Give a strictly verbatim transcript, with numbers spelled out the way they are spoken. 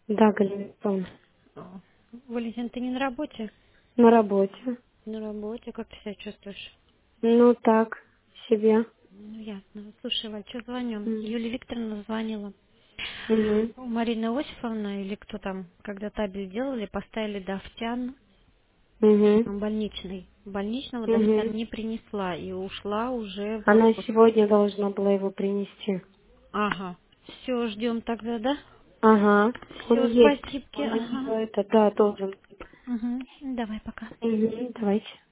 Да, Галина Павловна. О, Валентин, ты не на работе? На работе. На работе. Как ты себя чувствуешь? Ну так, себе. Ну, ясно. Слушай, Валь, что звоню? Угу. Юлия Викторовна звонила. Угу. Марина Иосифовна или кто там, когда табель делали, поставили Давтян Угу. больничный. Больничного Давтян Угу. не принесла и ушла уже в Она отпуск. сегодня должна была его принести. Ага. Все, ждем тогда, да? Ага. Он Все, есть. спасибо. Он на Ага. нее это, да, должен. Угу. Давай, пока. Угу. Давайте.